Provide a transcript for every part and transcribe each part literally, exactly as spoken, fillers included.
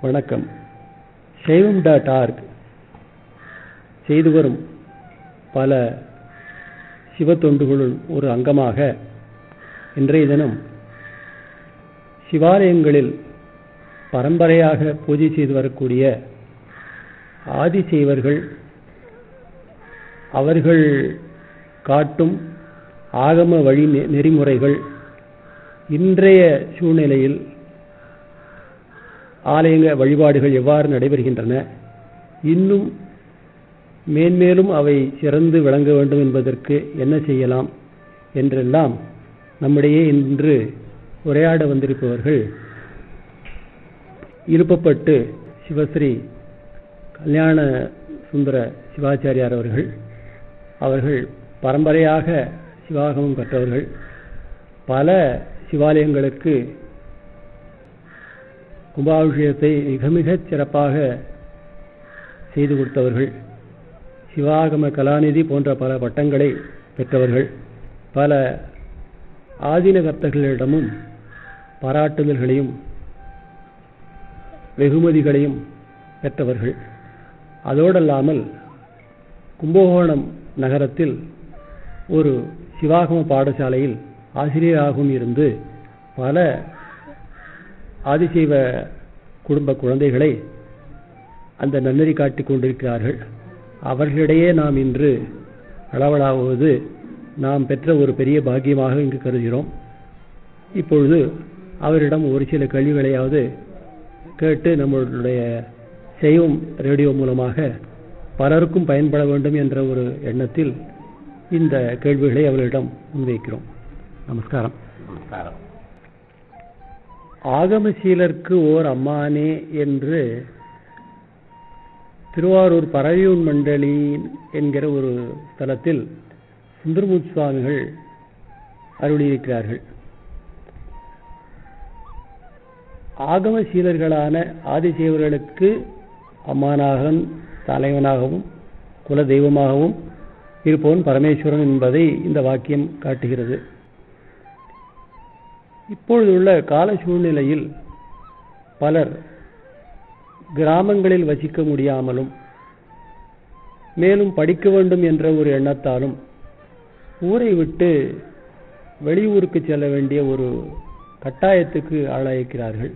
வணக்கம். சைவம் dot org செய்து வரும் பல சிவ தொண்டுகளுள் ஒரு அங்கமாக இன்றைய தினம் சிவாலயங்களில் பரம்பரையாக பூஜை செய்து வரக்கூடிய ஆதிசைவர்கள் அவர்கள் காட்டும் ஆகம வழி நெறிமுறைகள் இன்றைய சூழ்நிலையில் ஆலய வழிபாடுகள் எவ்வாறு நடைபெறுகின்றன, இன்னும் மேன்மேலும் அவை சிறந்து விளங்க வேண்டும் என்பதற்கு என்ன செய்யலாம் என்றெல்லாம் நம்மிடையே இன்று உரையாட வந்திருப்பவர்கள் இருப்பப்பட்டு சிவஸ்ரீ கல்யாண சுந்தர சிவாச்சாரியார் அவர்கள். அவர்கள் பரம்பரையாக சிவாகமம் கற்றவர்கள், பல சிவாலயங்களுக்கு கும்பாபிஷேகத்தை மிக மிக சிறப்பாக செய்து கொடுத்தவர்கள், சிவாகம கலாநிதி போன்ற பல பட்டங்களை பெற்றவர்கள், பல ஆதீன கர்த்தர்களிடமும் பாராட்டுதல்களையும் வெகுமதிகளையும் பெற்றவர்கள். அதோடல்லாமல் கும்பகோணம் நகரத்தில் ஒரு சிவாகம பாடசாலையில் ஆசிரியராகவும் இருந்து பல ஆதிசைவ குடும்ப குழந்தைகளை அந்த நன்னறி காட்டிக் கொண்டிருக்கிறார்கள். அவர்களிடையே நாம் இன்று அளவலாவது நாம் பெற்ற ஒரு பெரிய பாக்கியமாக இங்கு கருதுகிறோம். இப்பொழுது அவரிடம் ஒரு சில கேள்விகளையாவது கேட்டு நம்மளுடைய செய்வம் ரேடியோ மூலமாக பலருக்கும் பயன்பட வேண்டும் என்ற ஒரு எண்ணத்தில் இந்த கேள்விகளை அவர்களிடம் முன்வைக்கிறோம். நமஸ்காரம். நமஸ்காரம். ஆகமசீலர்க்கு ஓர் அம்மானே என்று திருவாரூர் பரவியூன் மண்டலி என்கிற ஒரு ஸ்தலத்தில் சுந்தரமூர்த்தி சுவாமிகள் அருளியிருக்கிறார்கள். ஆகமசீலர்களான ஆதிசேவர்களுக்கு அம்மானாகவும் தலைவனாகவும் குல தெய்வமாகவும் இருப்பவன் பரமேஸ்வரன் என்பதை இந்த வாக்கியம் காட்டுகிறது. இப்பொழுதுள்ள கால சூழ்நிலையில் பலர் கிராமங்களில் வசிக்க முடியாமலும் மேலும் படிக்க வேண்டும் என்ற ஒரு எண்ணத்தாலும் ஊரை விட்டு வெளியூருக்கு செல்ல வேண்டிய ஒரு கட்டாயத்துக்கு ஆளாயிருக்கிறார்கள்.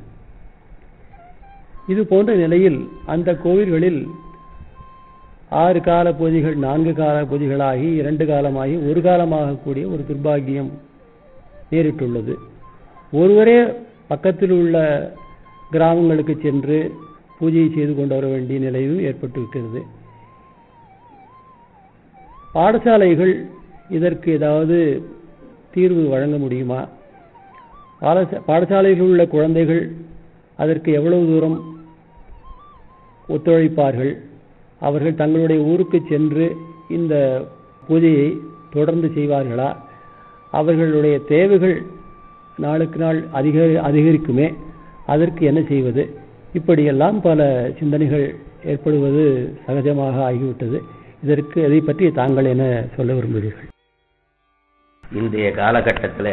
இது போன்ற நிலையில் அந்த கோவில்களில் ஆறு கால பூஜைகள் நான்கு கால பூஜைகளாகி இரண்டு காலமாகி ஒரு காலமாக கூடிய ஒரு துர்பாகியம் நேரிட்டுள்ளது. ஒருவரே பக்கத்தில் உள்ள கிராமங்களுக்கு சென்று பூஜையை செய்து கொண்டு வர வேண்டிய நிலையும் ஏற்பட்டுவிட்டது. பாடசாலைகள் இதற்கு ஏதாவது தீர்வு வழங்க முடியுமா? பாடசாலைகளில் உள்ள குழந்தைகள் அதற்கு எவ்வளவு தூரம் ஒத்துழைப்பார்கள்? அவர்கள் தங்களுடைய ஊருக்கு சென்று இந்த பூஜையை தொடர்ந்து செய்வார்களா? அவர்களுடைய தேவைகள் நாளுக்கு நாள் அதிக அதிகரிக்குமே, அதற்கு என்ன செய்வது? இப்படியெல்லாம் பல சிந்தனைகள் ஏற்படுவது சகஜமாக ஆகிவிட்டது. இதற்கு அதை பற்றி தாங்கள் என்ன சொல்ல விரும்புகிறீர்கள்? இன்றைய காலகட்டத்தில்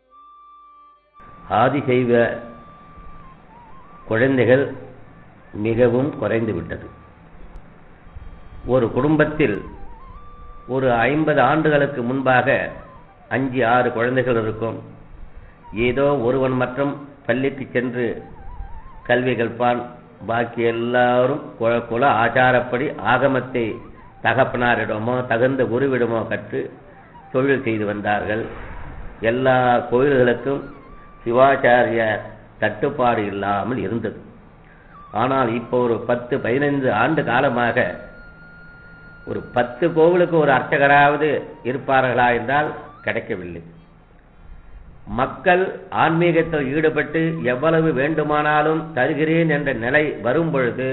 ஆதிசைவ குழந்தைகள் மிகவும் குறைந்து விட்டது. ஒரு குடும்பத்தில் ஒரு ஐம்பது ஆண்டுகளுக்கு முன்பாக அஞ்சு ஆறு குழந்தைகள் இருக்கும். ஏதோ ஒருவன் மற்றும் பள்ளிக்கு சென்று கல்வி கற்பான். பாக்கி எல்லாரும் குல ஆச்சாரப்படி ஆகமத்தை தகப்பனாரிடமோ தகுந்த குருவிடமோ கற்று தொழில் செய்து வந்தார்கள். எல்லா கோயில்களுக்கும் சிவாச்சாரிய தட்டுப்பாடு இல்லாமல் இருந்தது. ஆனால் இப்போ ஒரு பத்து பதினைந்து ஆண்டு காலமாக ஒரு பத்து கோவிலுக்கு ஒரு அர்ச்சகராவது இருப்பார்களா என்றால் கிடைக்கவில்லை. மக்கள் ஆன்மீகத்தில் ஈடுபட்டு எவ்வளவு வேண்டுமானாலும் தருகிறேன் என்ற நிலை வரும் பொழுது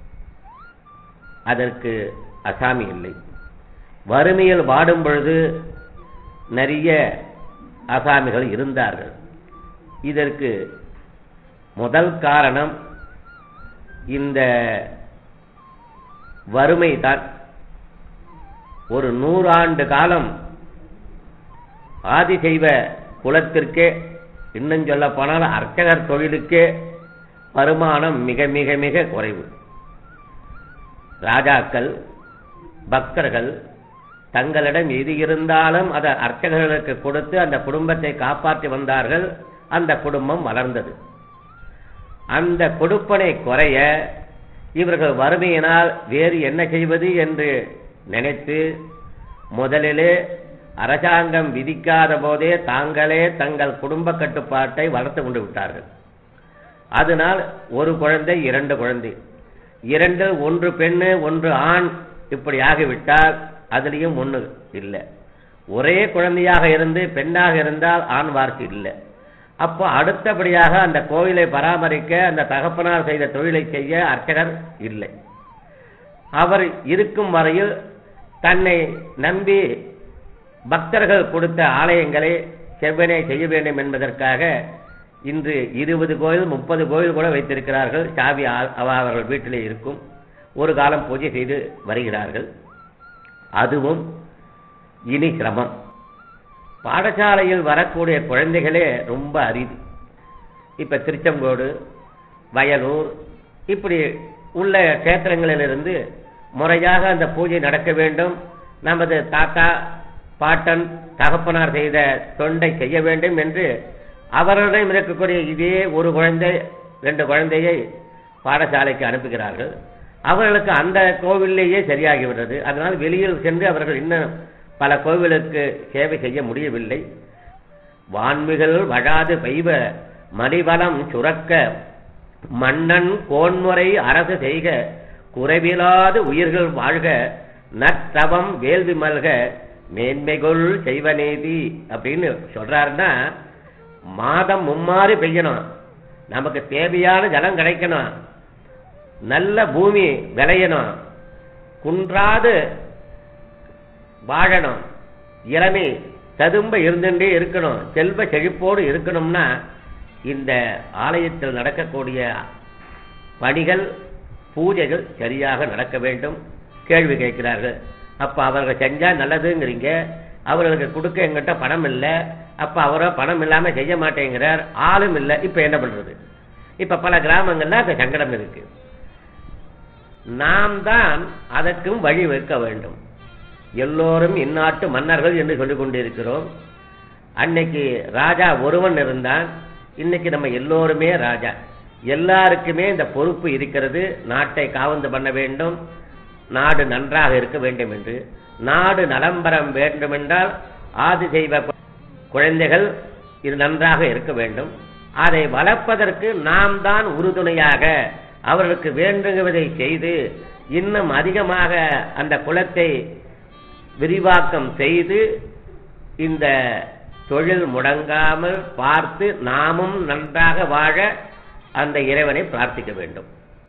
அதற்கு அசாமி இல்லை. வறுமையில் வாடும் பொழுது நிறைய அசாமிகள் இருந்தார்கள். இதற்கு முதல் காரணம் இந்த வறுமை தான். ஒரு நூறாண்டு காலம் ஆதிசைவ குலத்திற்கே, இன்னும் சொல்ல போனால் அர்ச்சகர் தொழிலுக்கே வருமானம் மிக மிக மிக குறைவு. ராஜாக்கள் பக்தர்கள் தங்களிடம் எது இருந்தாலும் அதை அர்ச்சகர்களுக்கு கொடுத்து அந்த குடும்பத்தை காப்பாற்றி வந்தார்கள். அந்த குடும்பம் வளர்ந்தது. அந்த கொடுப்பனை குறைய இவர்கள் வறுமையினால் வேறு என்ன செய்வது என்று நினைத்து முதலிலே அரசாங்கம் விதிக்காத போதே தாங்களே தங்கள் குடும்ப கட்டுப்பாட்டை வளர்த்து கொண்டு விட்டார்கள். அதனால் ஒரு குழந்தை இரண்டு குழந்தை, இரண்டு ஒன்று பெண்ணு ஒன்று ஆண், இப்படி ஆகிவிட்டால் அதுலேயும் ஒன்று இல்லை. ஒரே குழந்தையாக இருந்து பெண்ணாக இருந்தால் ஆண் வார்த்தை இல்லை. அப்போ அடுத்தபடியாக அந்த கோயிலை பராமரிக்க அந்த தகப்பனார் செய்த தொழிலை செய்ய அர்ச்சகர் இல்லை. அவர் இருக்கும் வரையில் தன்னை நம்பி பக்தர்கள் கொடுத்த ஆலயங்களை செவ்வனே செய்ய வேண்டும் என்பதற்காக இன்று இருபது கோயில் முப்பது கோயில் கூட வைத்திருக்கிறார்கள். சாவி அவர்கள் வீட்டிலே இருக்கும். ஒரு காலம் பூஜை செய்து வருகிறார்கள். அதுவும் இனி சிரமம். பாடசாலையில் வரக்கூடிய குழந்தைகளே ரொம்ப அரிது. இப்ப திருச்செங்கோடு, வயலூர் இப்படி உள்ள கேத்திரங்களிலிருந்து முறையாக அந்த பூஜை நடக்க வேண்டும், நமது தாத்தா பாட்டன் தகப்பனார் செய்த தொண்டை செய்ய வேண்டும் என்று அவர்களிடம் இருக்கக்கூடிய இதே ஒரு குழந்தை ரெண்டு குழந்தையை பாடசாலைக்கு அனுப்புகிறார்கள். அவர்களுக்கு அந்த கோவிலேயே சரியாகிவிடுறது. அதனால் வெளியில் சென்று அவர்கள் இன்னும் பல கோவிலுக்கு சேவை செய்ய முடியவில்லை. வான்மிகள் வழாது பெய்வ மணிவளம் சுரக்க மன்னன் கோன்முறை அரசு செய்க குறைவிலாது உயிர்கள் வாழ்க நற்றவம் வேள்வி மல்க மேன்மைகொள் செய்வநீதி அப்படின்னு சொல்றாருன்னா, மாதம் மும்மாறி பெய்யணும், நமக்கு தேவையான ஜலம் கிடைக்கணும், நல்ல பூமி விளையணும், குன்றாது வாழணும், இளமை ததும்ப இருந்துட்டே இருக்கணும், செல்வ செழிப்போடு இருக்கணும்னா இந்த ஆலயத்தில் நடக்கக்கூடிய பணிகள் பூஜைகள் சரியாக நடக்க வேண்டும். கேள்வி கேட்கிறார்கள். அப்ப அவர்கள் செஞ்சா நல்லதுங்கிறீங்க, அவர்களுக்கு கொடுக்க எங்கிட்ட பணம் இல்லை, அப்ப அவரோ பணம் இல்லாம செய்ய மாட்டேங்கிறார், ஆளும் இல்லை, இப்ப என்ன பண்றது? இப்ப பல கிராமங்கள்ல அந்த சங்கடம் இருக்கு. நாம் தான் அதற்கும் வழி வைக்க வேண்டும். எல்லோரும் இந்நாட்டு மன்னர்கள் என்று சொல்லிக் கொண்டிருக்கிறோம். அன்னைக்கு ராஜா ஒருவன் இருந்தான், இன்னைக்கு நம்ம எல்லோருமே ராஜா. எல்லாருக்குமே இந்த பொறுப்பு இருக்கிறது. நாட்டை காவந்து பண்ண வேண்டும், நாடு நன்றாக இருக்க வேண்டும் என்று. நாடு நலம்பரம் வேண்டும் என்றால் ஆதி செய்வ குழந்தைகள் இது நன்றாக இருக்க வேண்டும். அதை வளர்ப்பதற்கு நாம் தான் உறுதுணையாக அவர்களுக்கு வேண்டுவதை செய்து இன்னும் அதிகமாக அந்த குலத்தை விரிவாக்கம் செய்து இந்த தொழில் முடங்காமல் பார்த்து நாமும் நன்றாக வாழ அந்த இறைவனை பிரார்த்திக்க வேண்டும்.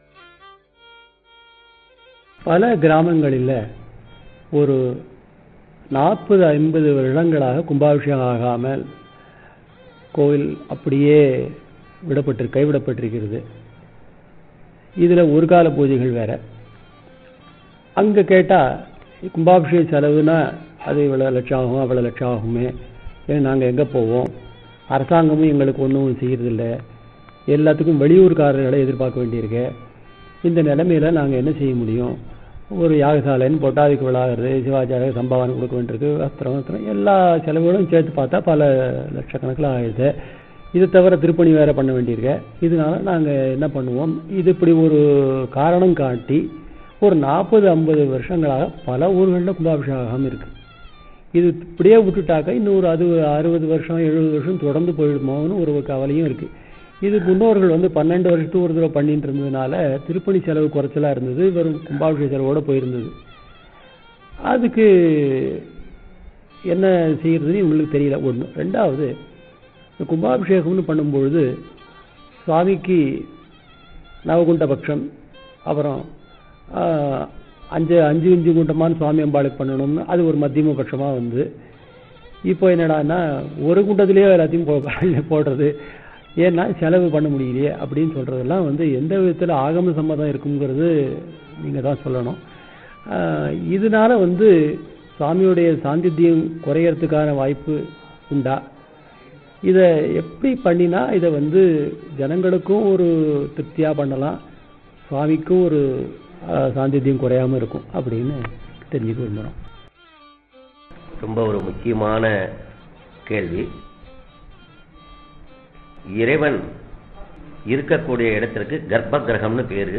பல கிராமங்களில் ஒரு நாற்பது ஐம்பது வருடங்களாக கும்பாபிஷேகம் ஆகாமல் கோவில் அப்படியே விடப்பட்டு கைவிடப்பட்டிருக்கிறது. இதில் ஒரு கால பூஜைகள் வேற. அங்கே கேட்டால் கும்பாபிஷேக செலவுனா அது இவ்வளோ லட்சம் ஆகும் அவ்வளோ லட்சம் ஆகுமே, ஏன் நாங்கள் எங்கே போவோம், அரசாங்கமும் எங்களுக்கு ஒன்றும் செய்யறதில்லை, எல்லாத்துக்கும் வெளியூர்காரர்களை எதிர்பார்க்க வேண்டியிருக்கு. இந்த நிலைமையில நாங்கள் என்ன செய்ய முடியும்? ஒரு யாகசாலைன்னு போட்டால் அதுக்கு விழாகிறது, சிவாச்சாரிய சம்பாவனை கொடுக்க வேண்டியிருக்கு, வஸ்திரம் வஸ்திரம் எல்லா செலவுகளும் சேர்த்து பார்த்தா பல லட்சக்கணக்கில் ஆயிடுது. இது தவிர திருப்பணி வேற பண்ண வேண்டியிருக்கு. இதனால நாங்கள் என்ன பண்ணுவோம்? இது இப்படி ஒரு காரணம் காட்டி ஒரு நாற்பது ஐம்பது வருஷங்களாக பல ஊர்களில் கும்பாபிஷேகம் இருக்கு. இது இப்படியே விட்டுட்டாக்க இன்னொரு அது அறுபது வருஷம் எழுபது வருஷம் தொடர்ந்து போயிடுமோன்னு ஒரு கவலையும் இருக்கு. இது முன்னோர்கள் வந்து பன்னெண்டு வருஷத்துக்கு ஒரு தடவை பண்ணிட்டு இருந்ததுனால திருப்பணி செலவு குறைச்சலா இருந்தது, வெறும் கும்பாபிஷேக செலவோட போயிருந்தது. அதுக்கு என்ன செய்யறதுன்னு உங்களுக்கு தெரியல. ஒன்று. ரெண்டாவது, கும்பாபிஷேகம்னு பண்ணும்பொழுது சுவாமிக்கு நவகுண்ட பட்சம், அப்புறம் அஞ்சு அஞ்சு அஞ்சு குண்டமான சுவாமி அம்பாளுக்கு பண்ணணும்னு அது ஒரு மத்தியம பட்சமாக வந்து இப்போ என்னடான்னா ஒரு குண்டத்திலேயே எல்லாத்தையும் போடுறது, ஏன்னா செலவு பண்ண முடியலையே அப்படின்னு சொல்றதெல்லாம் வந்து எந்த விதத்தில் ஆகம சம்மதம் இருக்குங்கிறது நீங்கள் தான் சொல்லணும். இதனால வந்து சுவாமியுடைய சாந்தித்தியம் குறையறதுக்கான வாய்ப்பு உண்டா? இதை எப்படி பண்ணினா இதை வந்து ஜனங்களுக்கும் ஒரு திருப்தியா பண்ணலாம், சுவாமிக்கும் ஒரு சாந்தித்தியம் குறையாம இருக்கும் அப்படின்னு தெரிஞ்சுக்க விரும்புகிறோம். ரொம்ப ஒரு முக்கியமான கேள்வி. இறைவன் இருக்கக்கூடிய இடத்திற்கு கர்ப்ப கிரகம்னு பேரு.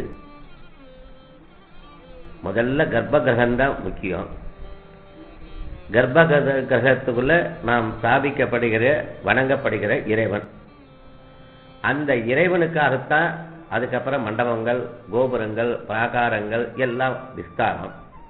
முதல்ல கர்ப்ப கிரகம் தான் முக்கியம். கர்ப்ப கிரகத்துக்குள்ள நாம் ஸ்தாபிக்கப்படுகிற வணங்கப்படுகிற இறைவன், அந்த இறைவனுக்காகத்தான் அதுக்கப்புறம் மண்டபங்கள், கோபுரங்கள், பிராகாரங்கள் எல்லாம் விஸ்தாரம்.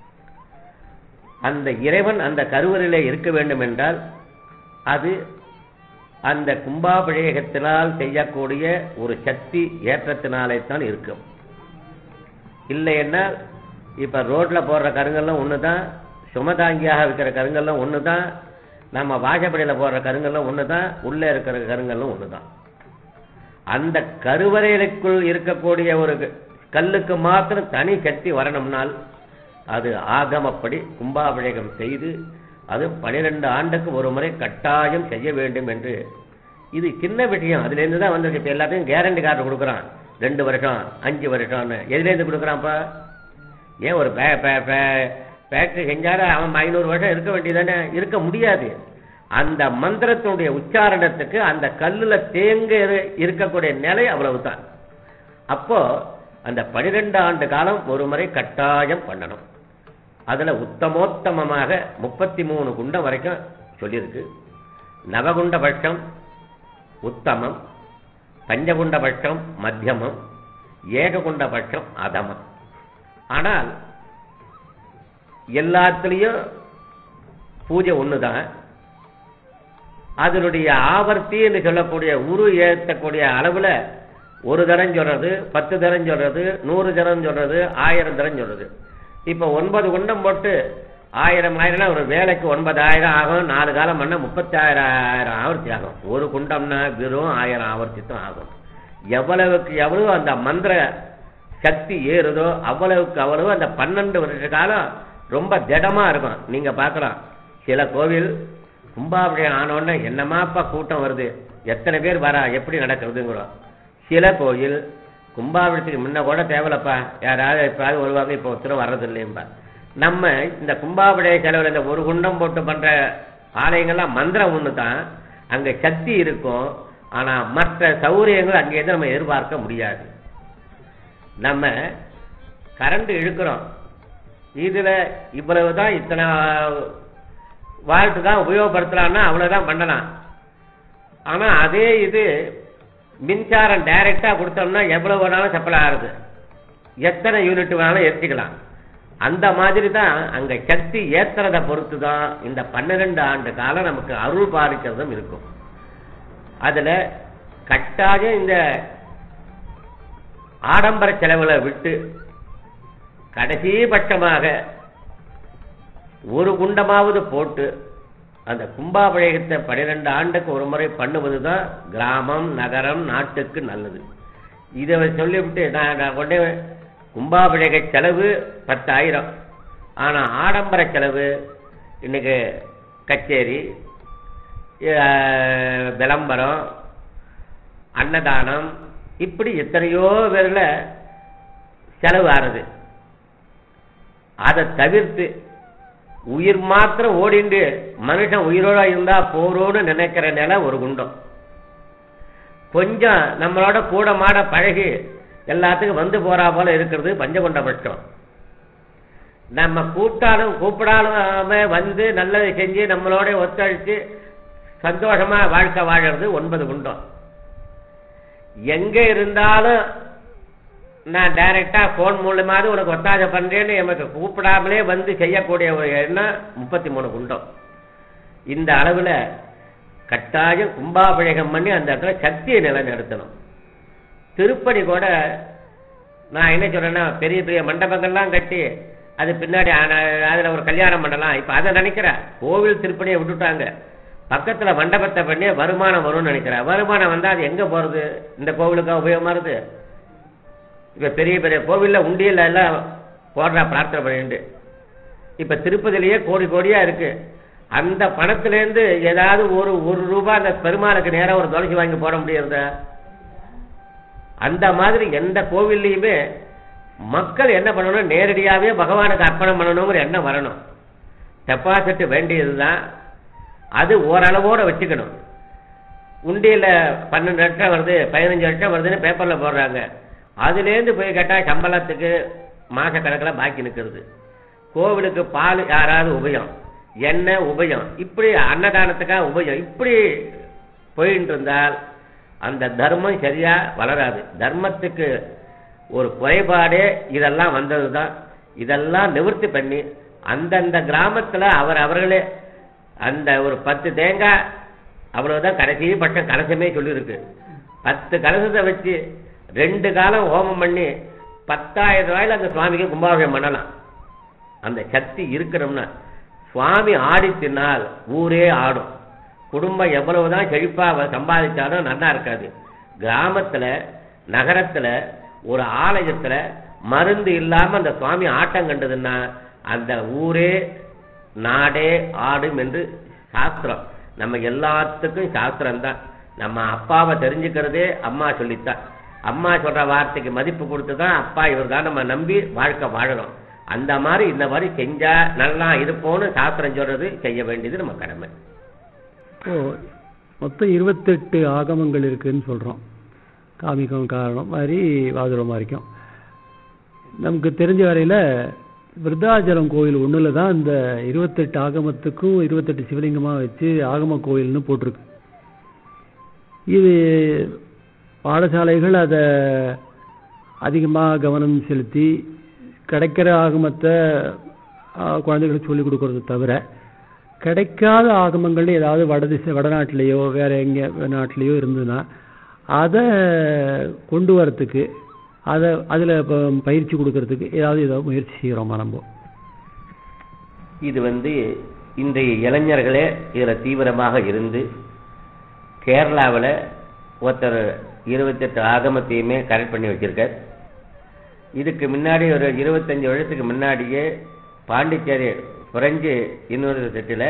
அந்த இறைவன் அந்த கருவறையிலே இருக்க வேண்டும் என்றால் அது அந்த கும்பாபிஷேகத்தினால் செய்யக்கூடிய ஒரு சக்தி ஏற்றத்தினாலே தான் இருக்கும். இல்லைன்னா இப்ப ரோட்ல போடுற கருங்கல்லாம் ஒண்ணுதான், சுமதாங்கியாக இருக்கிற கருங்கல்லாம் ஒண்ணுதான், நம்ம வாசப்படியில போடுற கருங்கல்லாம் ஒண்ணுதான், உள்ள இருக்கிற கருங்கல்லாம் ஒண்ணுதான். அந்த கருவறைகளுக்குள் இருக்கக்கூடிய ஒரு கல்லுக்கு மாத்திரம் தனி சக்தி வரணும்னால் அது ஆகமப்படி கும்பாபிஷேகம் செய்து அது பனிரெண்டு ஆண்டுக்கு ஒரு முறை கட்டாயம் செய்ய வேண்டும் என்று. இது சின்ன விஷயம், அதுல இருந்து தான் வந்து இப்ப எல்லாத்தையும் கேரண்டி கார்டு கொடுக்குறான், ரெண்டு வருஷம் அஞ்சு வருஷம்னு. எதுல இருந்து கொடுக்குறான்ப்பா? ஏன் ஒரு ஃபேக்டரி செஞ்சாலும் அவன் ஐநூறு வருஷம் இருக்க வேண்டியதானே? இருக்க முடியாது. அந்த மந்திரத்தினுடைய உச்சாரணத்துக்கு அந்த கல்லுல தேங்க இருக்கக்கூடிய நிலை அவ்வளவுதான். அப்போ அந்த பனிரெண்டு ஆண்டு காலம் ஒரு முறை கட்டாயம் பண்ணணும். அதுல உத்தமோத்தமமாக முப்பத்தி மூணு குண்டம் வரைக்கும் சொல்லியிருக்கு. நவகுண்ட பட்சம் உத்தமம், பஞ்சகுண்ட பட்சம் மத்தியமம், ஏககுண்ட பட்சம் அதமம். ஆனால் எல்லாத்திலையும் பூஜை ஒண்ணுதான். அதனுடைய ஆவர்த்தி என்று சொல்லக்கூடிய உரு ஏற்றக்கூடிய அளவுல ஒரு தரம் சொல்றது, பத்து தரம் சொல்றது, நூறு தரம் சொல்றது, ஆயிரம் தரம் சொல்றது. இப்ப ஒன்பது குண்டம் போட்டு ஆயிரம் ஆயிரம் ஒரு வேலைக்கு ஒன்பதாயிரம் ஆகும். நாலு காலம் பண்ண முப்பத்தி ஆயிரம் ஆயிரம் ஆவர்த்தி ஆகும். ஒரு குண்டம்னா வெறும் ஆயிரம் ஆவர்த்தி தான் ஆகும். எவ்வளவுக்கு எவ்வளவு அந்த மந்திர சக்தி ஏறுதோ அவ்வளவுக்கு அவ்வளவு அந்த பன்னெண்டு வருஷ காலம் ரொம்ப திடமா இருக்கும். நீங்க பார்க்கலாம், சில கோவில் கும்பாபிஷேகம் ஆனோடனே என்னமாப்பா கூட்டம் வருது, எத்தனை பேர் வரா, எப்படி நடக்கிறதுங்கிறோம். சில கோயில் கும்பாபிஷேகத்துக்கு முன்ன கூட தேவையில்லப்பா, யாராவது எப்பாவது வருவாங்க, இப்போ ஒருத்தரும் வர்றது இல்லையம்பா. நம்ம இந்த கும்பாபிஷேக செலவில் இந்த ஒரு குண்டம் போட்டு பண்ற ஆலயங்கள்லாம் மந்திரம் ஒண்ணு தான், அங்க சக்தி இருக்கும். ஆனா மற்ற சௌகரியங்கள் அங்கேருந்து நம்ம எதிர்பார்க்க முடியாது. நம்ம கரண்ட் இழுக்கிறோம், இதுல இவ்வளவுதான் இத்தனை வாழ்த்து தான் உபயோகப்படுத்தலாம்னா அவ்வளவுதான் பண்ணலாம். ஆனா அதே இது மின்சாரம் டைரக்டா கொடுத்தோம்னா எவ்வளவு வேணாலும் சப்ளை ஆகுது, எத்தனை யூனிட் வேணாலும் ஏற்றிக்கலாம். அந்த மாதிரி தான் அங்க சக்தி ஏத்துறதை பொறுத்து தான் இந்த பன்னிரண்டு ஆண்டு காலம் நமக்கு அருள் பாலிக்கிறதும் இருக்கும். அதுல கட்டாயம் இந்த ஆடம்பர செலவுகளை விட்டு கடைசி பட்சமாக ஒரு குண்டமாவது போட்டு அந்த கும்பாபிஷேகத்தை பனிரெண்டு ஆண்டுக்கு ஒரு முறை பண்ணுவதுதான் கிராமம் நகரம் நாட்டுக்கு நல்லது. இதை சொல்லிவிட்டு நான் கொண்டே கும்பாபிஷேக செலவு பத்தாயிரம், ஆனா ஆடம்பர செலவு இன்னைக்கு கச்சேரி, விளம்பரம், அன்னதானம், இப்படி எத்தனையோ பேர்ல செலவு ஆறுது. அதை தவிர்த்து உயிர் மாத்திரம் ஓடிண்டு மனுஷன் உயிரோட இருந்தா போறோன்னு நினைக்கிற நிலை ஒரு குண்டம். கொஞ்சம் நம்மளோட கூட மாட பழகி எல்லாத்துக்கும் வந்து போறா போல இருக்கிறது பஞ்சகுண்ட பட்சம். நம்ம கூப்பிட்டாலும் கூப்பிடாலும் வந்து நல்லதை செஞ்சு நம்மளோட ஒத்துழைச்சு சந்தோஷமா வாழ்க்கை வாழறது ஒன்பது குண்டம். எங்க இருந்தாலும் நான் டைரக்டா போன் மூலமாவது உனக்கு ஒத்தாசை பண்றேன்னு எனக்கு கூப்பிடாமலே வந்து செய்யக்கூடிய ஒரு எண்ணம் முப்பத்தி மூணு குண்டம். இந்த அளவுல கட்டாயம் கும்பாபிஷேகம் பண்ணி அந்த இடத்துல சக்தியை நிலைநிறுத்தணும். திருப்பதி கூட நான் என்ன சொல்றேன்னா, பெரிய பெரிய மண்டபங்கள்லாம் கட்டி அது பின்னாடி அதுல ஒரு கல்யாணம் பண்ணலாம். இப்ப அதை நினைக்கிறேன், கோவில் திருப்பதியை விட்டுட்டாங்க, பக்கத்துல மண்டபத்தை பண்ணி வருமானம் வரும்னு நினைக்கிறேன். வருமானம் வந்தா அது எங்க போறது? இந்த கோவிலுக்கா உபயோகமா இருக்கு? இப்ப பெரிய பெரிய கோவில்ல உண்டியல் எல்லாம் போடுறா பிரார்த்தனை பண்ணிட்டு, இப்ப திருப்பதிலேயே கோடி கோடியா இருக்கு. அந்த பணத்திலேருந்து ஏதாவது ஒரு ஒரு ரூபாய் அந்த பெருமாளுக்கு நேரம் ஒரு துளசி வாங்கி போட முடியாது. அந்த மாதிரி எந்த கோவில்லையுமே மக்கள் என்ன பண்ணணும், நேரடியாகவே பகவானுக்கு அர்ப்பணம் பண்ணணுங்கிற எண்ணம் வரணும். டெபாசிட் வேண்டியதுதான், அது ஓரளவோட வச்சுக்கணும். உண்டியில பன்னெண்டு லட்சம் வருது, பதினஞ்சு லட்சம் வருதுன்னு பேப்பர்ல போடுறாங்க. அதுலேருந்து போய் கேட்டா சம்பளத்துக்கு மாச கணக்கில் பாக்கி நிற்கிறது. கோவிலுக்கு பால் யாராவது உபயம், எண்ணெய் உபயம், இப்படி அன்னதானத்துக்காக உபயம், இப்படி போயிட்டு இருந்தால் அந்த தர்மம் சரியா வளராது. தர்மத்துக்கு ஒரு குறைபாடே இதெல்லாம் வந்ததுதான். இதெல்லாம் நிவர்த்தி பண்ணி அந்தந்த கிராமத்துல அவர் அவர்களே அந்த ஒரு பத்து தேங்காய் அவ்வளவுதான் கடைசி பட்சம் கலசமே சொல்லியிருக்கு. பத்து கலசத்தை வச்சு ரெண்டு காலம் ஹோமம் பண்ணி பத்தாயிரம் ரூபாயில அந்த சுவாமிக்கு கும்பாபிஷேகம் பண்ணலாம். அந்த சக்தி இருக்கணும்னா சுவாமி ஆடித்தினால் ஊரே ஆடும். குடும்பம் எவ்வளவுதான் செழிப்பா சம்பாதிச்சாலும் நல்லா இருக்காது. கிராமத்துல நகரத்துல ஒரு ஆலயத்துல மருந்து இல்லாம அந்த சுவாமி ஆட்டம் கண்டதுன்னா அந்த ஊரே நாடே ஆடும் என்று சாஸ்திரம். நம்ம எல்லாத்துக்கும் சாஸ்திரம் தான். நம்ம அப்பாவை தெரிஞ்சுக்கிறதே அம்மா சொல்லித்தான். அம்மா சொல்ற வார்த்தைக்கு மதிப்பு கொடுத்துதான் அப்பா இவர் தான் நம்ம நம்பி வாழ்க்கை வாழணும். அந்த மாதிரி இந்த மாதிரி செஞ்சா நல்லா இருப்போம்னு சாஸ்திரம் சொல்றது செய்ய வேண்டியது நம்ம கடமை. மொத்தம் இருபத்தெட்டு ஆகமங்கள் இருக்குன்னு சொல்றோம். காமிக்கம் காரணம் மாதிரி வாதுரம் வரைக்கும் நமக்கு தெரிஞ்ச வரையில விருத்தாச்சலம் கோயில் ஒண்ணுல தான் இந்த இருபத்தெட்டு ஆகமத்துக்கும் இருபத்தெட்டு சிவலிங்கமா வச்சு ஆகம கோயில்னு போட்டிருக்கு. இது பாடசாலைகள் அதை அதிகமாக கவனம் செலுத்தி கிடைக்கிற ஆகமத்தை குழந்தைகளுக்கு சொல்லிக் கொடுக்கறது தவிர கிடைக்காத ஆகமங்கள் ஏதாவது வடதிசை வடநாட்டிலேயோ வேற எங்க நாட்டிலேயோ இருந்ததுன்னா அதை கொண்டு வரத்துக்கு அதை அதில் பயிற்சி கொடுக்கறதுக்கு ஏதாவது ஏதாவது முயற்சி செய்கிறோமா நம்ம? இது வந்து இன்றைய இளைஞர்களே இதில் தீவிரமாக இருந்து கேரளாவில் ஒருத்தர் இருபத்தெட்டு ஆகமத்தையுமே கரெக்ட் பண்ணி வச்சிருக்கார். இதுக்கு முன்னாடி ஒரு இருபத்தஞ்சு வருஷத்துக்கு முன்னாடியே பாண்டிச்சேரி பிரெஞ்சு யூனிவர்சிட்டியில்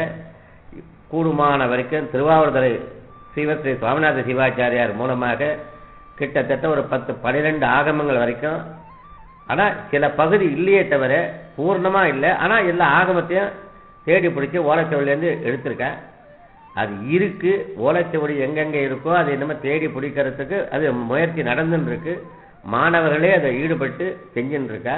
கூடுமான வரைக்கும் திருவாவூர்துறை ஸ்ரீவஸ்ரீ சுவாமிநாத சிவாச்சாரியார் மூலமாக கிட்டத்தட்ட ஒரு பத்து பன்னிரெண்டு ஆகமங்கள் வரைக்கும், ஆனால் சில பகுதி இல்லையே தவிர பூர்ணமாக இல்லை. ஆனால் எல்லா ஆகமத்தையும் தேடி பிடிச்சி ஓலைச்சுவடிலேருந்து எடுத்திருக்கேன். அது இருக்கு, ஓலைச்சுவடி எங்கெங்கே இருக்கோ அது என்னமோ தேடி பிடிக்கிறதுக்கு அது முயற்சி நடந்துன்னு இருக்கு. மாணவர்களே அதை ஈடுபட்டு செஞ்சுன்னு இருக்கா.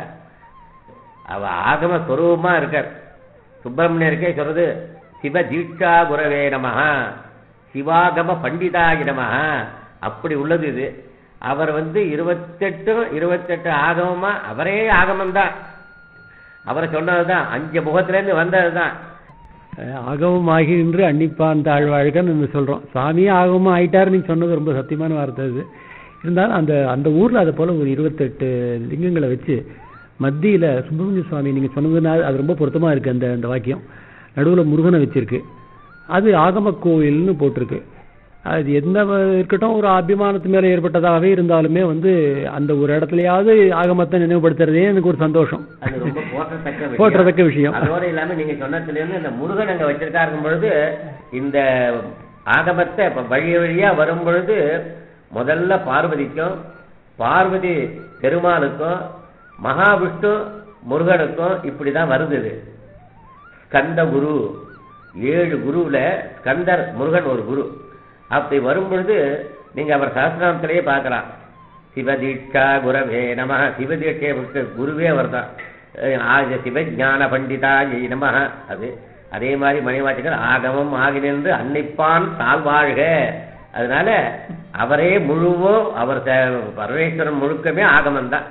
அவ ஆகம ஸ்வரூபமா இருக்கார். சுப்பிரமணியருக்கே சொல்றது சிவ தீட்சா குரவே நமஹா, சிவாகம பண்டிதாய நமஹா, அப்படி உள்ளது இது. அவர் வந்து இருபத்தெட்டு இருபத்தெட்டு ஆகமமா அவரே ஆகமம் தான். அவரை சொன்னதுதான், அஞ்சு முகத்திலேருந்து வந்ததுதான். ஆகமம் ஆகின்று அன்னிப்பான் தாழ்வாழ்கன்னு நம்ம சொல்றோம். சாமியே ஆகமம் ஆயிட்டாரு நீங்க சொன்னது ரொம்ப சத்தியமான வார்த்தை. இது இருந்தாலும் அந்த அந்த ஊர்ல அதை போல ஒரு இருபத்தெட்டு லிங்கங்களை வச்சு மத்தியில சுப்பிரமணிய சுவாமி நீங்க சொன்னதுனால அது ரொம்ப பொருத்தமா இருக்கு. அந்த அந்த வாக்கியம் நடுவுல முருகனை வச்சிருக்கு. அது ஆகம கோயில்னு போட்டிருக்கு. அது எந்த இருக்கட்டும், ஒரு அபிமானத்து மேல ஏற்பட்டதாகவே இருந்தாலுமே வந்து அந்த ஒரு இடத்துலயாவது ஆகமத்தை நினைவுபடுத்துறதே எனக்கு ஒரு சந்தோஷம். அது ரொம்ப போற்றத்தக்க போற்றத்தக்க விஷயம். அதோட இல்லாம நீங்க சொன்னதுல இருந்து இந்த முருகன் அங்க வச்சிருக்கா இருக்கும் பொழுது இந்த ஆகமத்தை வழி வழியா வரும் பொழுது முதல்ல பார்வதிக்கும், பார்வதி பெருமாளுக்கும், மகாவிஷ்ணு முருகனுக்கும் இப்படிதான் வருது. ஸ்கந்த குரு, ஏழு குருவுல ஸ்கந்தர் முருகன் ஒரு குரு. அப்படி வரும் பொழுது நீங்க அவர் சாஸ்திராமத்திலேயே பார்க்கலாம். சிவதீட்சா குரவே நம, சிவதீட்சை குருவே அவர் தான். சிவஞான பண்டிதா நம. அது அதே மாதிரி மணிவாட்டிகள் ஆகமம் ஆகினின்று அன்னிப்பான் தாழ்வாழ்க. அதனால அவரே முழுவோ அவர் பரமேஸ்வரன் முழுக்கமே ஆகமம் தான்.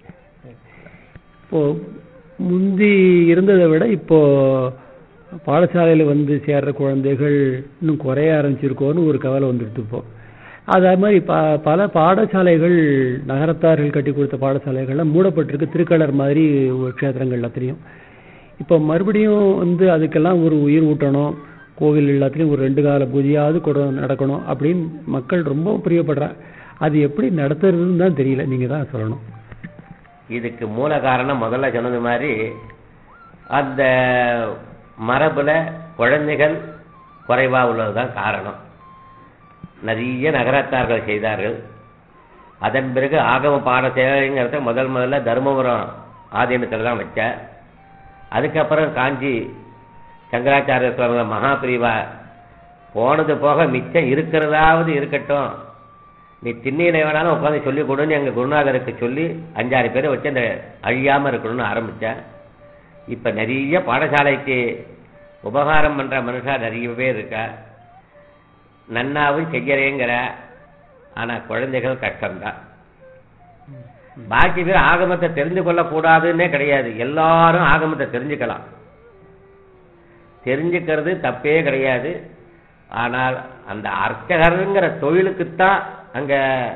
இப்போ முந்தி இருந்ததை விட இப்போ பாடசாலையில வந்து சேர்ற குழந்தைகள் இன்னும் குறைய ஆரம்பிச்சிருக்கோன்னு ஒரு கவலை வந்துட்டு. இப்போ அதே மாதிரி ப பல பாடசாலைகள் நகரத்தார்கள் கட்டி கொடுத்த பாடசாலைகள்லாம் மூடப்பட்டிருக்கு. திருக்கலர் மாதிரி ஒரு க்ஷேத்திரங்கள்ல தெரியும். இப்போ மறுபடியும் வந்து அதுக்கெல்லாம் ஒரு உயிர் ஊட்டணும், கோவில் எல்லாத்துலேயும் ஒரு ரெண்டு கால பூஜையாவது கூட நடக்கணும் அப்படின்னு மக்கள் ரொம்ப பிரியப்படுறாங்க. அது எப்படி நடத்துறதுன்னு தான் தெரியல. நீங்க தான் சொல்லணும். இதுக்கு மூல காரணம் முதல்ல சொன்னது மாதிரி அந்த மரபுல குழந்தைகள் குறைவா உள்ளதுதான் காரணம். நிறைய நகரத்தார்கள் செய்தார்கள். அதன் பிறகு ஆகம பாடசேவைங்கிறத முதல் முதல்ல தர்மபுரம் ஆதீனத்தில் தான் வச்ச. அதுக்கப்புறம் காஞ்சி சங்கராச்சாரிய சுவாமி மகாபிரிவா போனது போக மிச்சம் இருக்கிறதாவது இருக்கட்டும், நீ திண்ணையில வேணாலும் உட்காந்து சொல்லி கொடுன்னு எங்க குருநாதருக்கு சொல்லி அஞ்சாறு பேரை வச்சு அந்த அழியாம இருக்கணும்னு ஆரம்பிச்சேன். இப்ப நிறைய பாடசாலைக்கு உபகாரம் பண்ற மனுஷா நிறைய பேர் இருக்கா. நன்னாவும் செய்யறேங்கிற, ஆனா குழந்தைகள் கஷ்டம்தான். பாக்கி பேர் ஆகமத்தை தெரிந்து கொள்ள கூடாதுன்னே கிடையாது. எல்லாரும் ஆகமத்தை தெரிஞ்சுக்கலாம், தெரிஞ்சுக்கிறது தப்பே கிடையாது. ஆனால் அந்த அர்ச்சகருங்கிற தொழிலுக்குத்தான் அங்க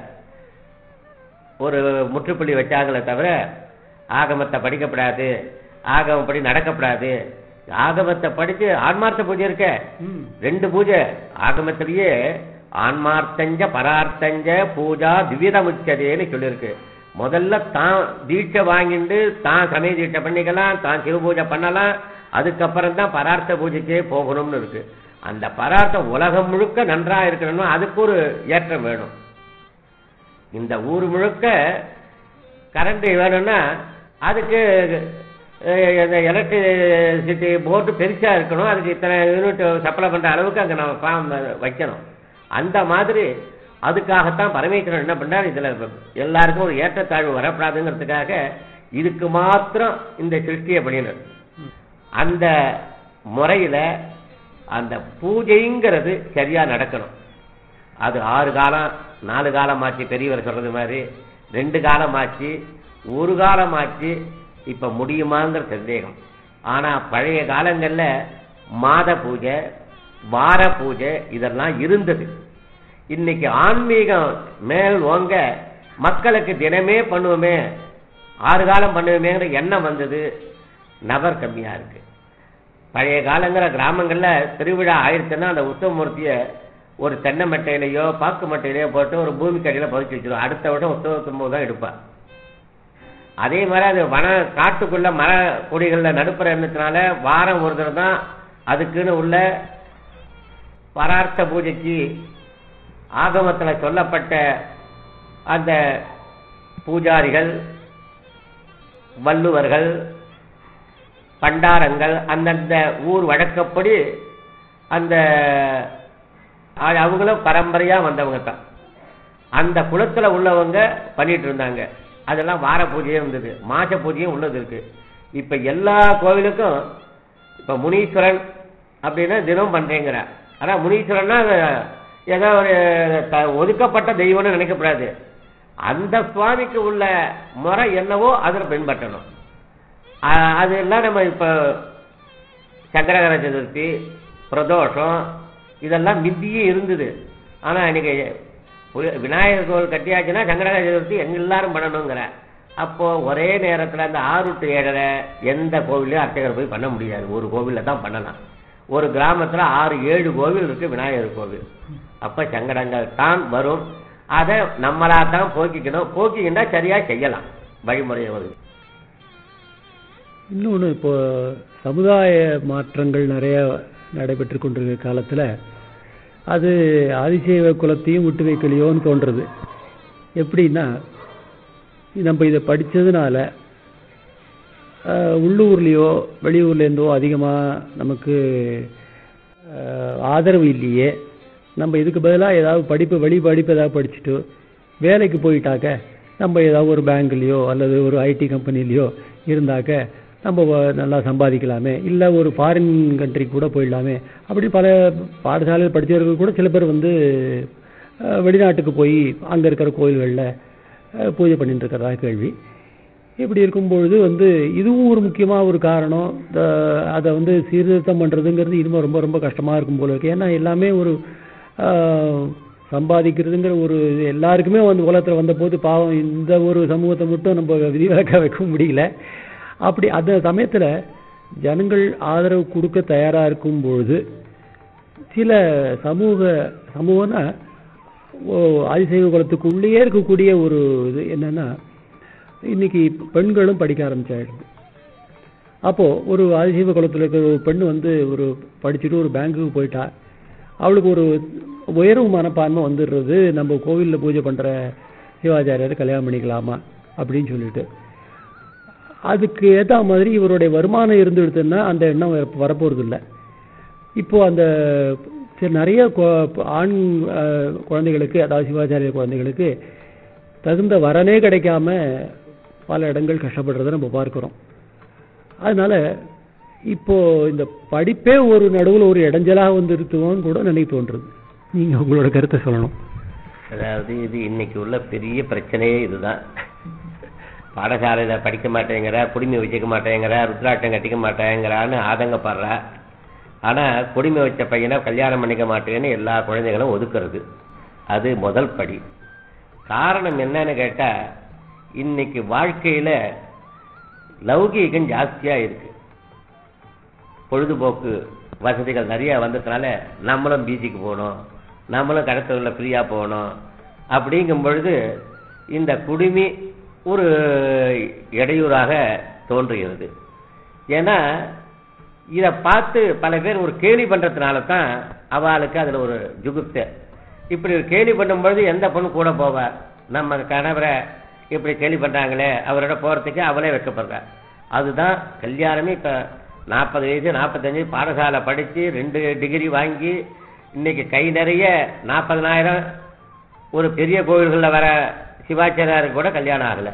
ஒரு முற்றுப்புள்ளி வச்சாங்களே தவிர ஆகமத்தை படிக்கப்படாது, ஆகமப்படி நடக்கப்படாது. ஆகமத்தை படிச்சு ஆன்மார்த்த பூஜை இருக்க, ரெண்டு பூஜை ஆகமத்திலேயே ஆன்மார்த்தஞ்ச பரார்த்தஞ்ச பூஜா திவ்யதமுச்சதேன்னு சொல்லியிருக்கு. முதல்ல தான் தீட்சை வாங்கிட்டு தான் சமய தீட்சை பண்ணிக்கலாம், தான் சிவ பூஜை பண்ணலாம், அதுக்கப்புறம் தான் பரார்த்த பூஜைக்கே போகணும்னு இருக்கு. அந்த பரார்த்தம் உலகம் முழுக்க நன்றா இருக்கணும்னா அதுக்கு ஒரு ஏற்றம் வேணும். இந்த ஊர் முழுக்க கரண்ட் வேணும்னா அதுக்கு எலக்ட்ரிசிட்டி போர்டு பெருசா இருக்கணும், அதுக்கு இத்தனை யூனிட் சப்ளை பண்ற அளவுக்கு அங்க நம்ம ஃபார்ம் வைக்கணும். அந்த மாதிரி அதுக்காகத்தான் பரமேஸ்வரன் என்ன பண்றாரு, இதுல எல்லாருக்கும் ஒரு ஏற்றத்தாழ்வு வரப்படாதுங்கிறதுக்காக இதுக்கு மாத்திரம் இந்த சிருஷ்டியை பண்ணினார். அந்த முறையில அந்த பூஜைங்கிறது சரியா நடக்கணும். அது ஆறு காலம் நாலு காலம் ஆச்சு, பெரியவர் சொல்றது மாதிரி ரெண்டு காலம் ஆச்சு, ஒரு காலம் ஆச்சு. இப்ப முடியுமாங்கிற சந்தேகம். ஆனா பழைய காலங்கள்ல மாத பூஜை வார பூஜை இதெல்லாம் இருந்தது. இன்னைக்கு ஆன்மீகம் மேல் ஓங்க மக்களுக்கு தினமே பண்ணுவோமே, ஆறு காலம் பண்ணுவோமேங்கிற எண்ணம் வந்தது. நபர் கம்மியா இருக்கு. பழைய காலங்கிற கிராமங்கள்ல திருவிழா ஆயிடுச்சுன்னா அந்த உற்சவமூர்த்திய ஒரு தென்னை மட்டையிலையோ பாக்கு மட்டையிலையோ போட்டு ஒரு பூமி கடையில பதிச்சு வச்சிருவோம். அடுத்த வருஷம் உற்சவத்தும் போது தான் எடுப்பா. அதே மாதிரி அது வன காட்டுக்குள்ள மர கொடிகள்ல நடுப்புற எண்ணத்தினால வாரம் ஒரு தடவை தான் அதுக்குன்னு உள்ள பரார்த்த பூஜைக்கு ஆகமத்துல சொல்லப்பட்ட அந்த பூஜாரிகள், வள்ளுவர்கள், பண்டாரங்கள் அந்தந்த ஊர் வழக்கப்படி அந்த அவங்களும் பரம்பரையா வந்தவங்க தான். அந்த குலத்துல உள்ளவங்க பண்ணிட்டு இருந்தாங்க. அதெல்லாம் வார பூஜையும் இருந்தது, மாச பூஜையும் உள்ளது இருக்கு. இப்ப எல்லா கோவிலுக்கும் இப்ப முனீஸ்வரன் அப்படின்னா தினம் பண்றேங்கிற. ஆனா முனீஸ்வரன்னா ஏதோ ஒரு ஒதுக்கப்பட்ட தெய்வம்னு நினைக்கப்படாது. அந்த சுவாமிக்கு உள்ள முறை என்னவோ அதில் பின்பற்றணும். அதெல்லாம் நம்ம இப்ப சங்கரகர சதுர்த்தி, பிரதோஷம் இதெல்லாம் மிந்தியே இருந்தது. ஆனா இன்னைக்கு விநாயகர் கோவில் கட்டியாச்சுன்னா சங்கரகர சதுர்த்தி எங்க எல்லாரும் பண்ணணுங்கிற. அப்போ ஒரே நேரத்தில் அந்த ஆறு டு ஏழரை எந்த கோவிலையும் அர்ச்சகர் போய் பண்ண முடியாது, ஒரு கோவில்ல தான் பண்ணலாம். ஒரு கிராமத்துல ஆறு ஏழு கோவில் இருக்கு விநாயகர் கோவில். அப்ப சங்கடங்கள் தான் வரும். அதை நம்மளா தான் போக்கிக்கணும். போக்கிக்கிட்டா சரியா செய்யலாம் வழிமுறையை வருது. இன்னொன்று, இப்போ சமுதாய மாற்றங்கள் நிறைய நடைபெற்று கொண்டிருக்கிற காலத்தில் அது ஆதிசைவ குலத்தையும் விட்டு வைக்கலையோன்னு தோன்றுறது. எப்படின்னா, நம்ம இதை படித்ததுனால உள்ளூர்லேயோ வெளியூர்லேருந்தோ அதிகமாக நமக்கு ஆதரவு இல்லையே, நம்ம இதுக்கு பதிலாக ஏதாவது படிப்பு வெளி படிப்பு ஏதாவது படிச்சுட்டு வேலைக்கு போயிட்டாக்க நம்ம ஏதாவது ஒரு பேங்க்லேயோ அல்லது ஒரு ஐடி கம்பெனிலேயோ இருந்தாக்க நம்ம நல்லா சம்பாதிக்கலாமே, இல்லை ஒரு ஃபாரின் கண்ட்ரிக்கு கூட போயிடலாமே. அப்படி பல பாடசாலையில் படித்தவர்கள் கூட சில பேர் வந்து வெளிநாட்டுக்கு போய் அங்கே இருக்கிற கோயில்களில் பூஜை பண்ணிட்டு இருக்கிறதா கேள்வி. இப்படி இருக்கும்பொழுது வந்து இதுவும் ஒரு முக்கியமாக ஒரு காரணம். அதை வந்து சீர்திருத்தம் பண்ணுறதுங்கிறது இன்னும் ரொம்ப ரொம்ப கஷ்டமாக இருக்கும் போல இருக்கு. ஏன்னா எல்லாமே ஒரு சம்பாதிக்கிறதுங்கிற ஒரு எல்லாருக்குமே வந்து உலகத்தில் வந்தபோது பாவம் இந்த ஒரு சமூகத்தை மட்டும் நம்ம விதிவிலக்க வைக்க முடியல. அப்படி அந்த சமயத்தில் ஜனங்கள் ஆதரவு கொடுக்க தயாராக இருக்கும்பொழுது சில சமூக சமூகம்னா ஆதிசைவ குலத்துக்கு உள்ளே இருக்கக்கூடிய ஒரு இது என்னன்னா, இன்னைக்கு பெண்களும் படிக்க ஆரம்பிச்சாயிடுது. அப்போ ஒரு ஆதிசீவ குலத்தில் இருக்கிற ஒரு பெண்ணு வந்து ஒரு படிச்சுட்டு ஒரு பேங்குக்கு போயிட்டா. அவளுக்கு ஒரு உயர்வு மனப்பான்மை வந்துடுறது, நம்ம கோவிலில் பூஜை பண்ற சிவாச்சாரியாரை கல்யாணம் பண்ணிக்கலாமா அப்படின்னு சொல்லிட்டு. அதுக்கு ஏற்ற மாதிரி இவருடைய வருமானம் இருந்துடுதுன்னா அந்த எண்ணம் வரப்போறது இல்லை. இப்போ அந்த சரி நிறைய ஆண் குழந்தைகளுக்கு, அதாவது சிவாச்சாரிய குழந்தைகளுக்கு தகுந்த வரனே கிடைக்காம பல இடங்கள் கஷ்டப்படுறதை நம்ம பார்க்கிறோம். அதனால இப்போ இந்த படிப்பே ஒரு நடுவில் ஒரு இடைஞ்சலாக வந்துருத்துவோன்னு கூட நினைப்பு தோன்றுறது. நீங்க உங்களோட கருத்தை சொல்லணும். அதாவது இது இன்னைக்கு உள்ள பெரிய பிரச்சனையே இதுதான். பாடசாலையில படிக்க மாட்டேங்கிற, குடிமை வச்சுக்க மாட்டேங்கிற, ருத்ராட்டம் கட்டிக்க மாட்டேங்கிறான்னு ஆதங்கப்படுறா. ஆனா குடிமை வச்ச பையனை கல்யாணம் பண்ணிக்க மாட்டேன்னு எல்லா குழந்தைகளும் ஒதுக்குறது. அது முதல் படி. காரணம் என்னன்னு கேட்டா, இன்னைக்கு வாழ்க்கையில லௌகீகம் ஜாஸ்தியா இருக்கு. பொழுதுபோக்கு வசதிகள் நிறைய வந்ததுனால நம்மளும் பீச்சுக்கு போகணும், நம்மளும் கடத்தல ஃப்ரீயா போகணும் அப்படிங்கும் பொழுது இந்த குடிமை ஒரு இடையூறாக தோன்றுகிறது. ஏன்னா இதை பார்த்து பல பேர் ஒரு கேலி பண்றதுனால தான் அவளுக்கு அதுல ஒரு ஜுகுப்த. இப்படி ஒரு கேலி பண்ணும்பொழுது எந்த பொண்ணு கூட போவா? நம்ம கணவரை இப்படி கேலி பண்றாங்களே, அவரோட போறதுக்கு அவளே வைக்கப்படுறா. அதுதான் கல்யாணமே. இப்ப நாற்பது வயசு நாற்பத்தஞ்சு பாடசாலை படிச்சு ரெண்டு டிகிரி வாங்கி இன்னைக்கு கை நிறைய நாற்பதனாயிரம் ஒரு பெரிய கோவில்களில் வர சிவாச்சாரியாருக்கு கூட கல்யாணம் ஆகல.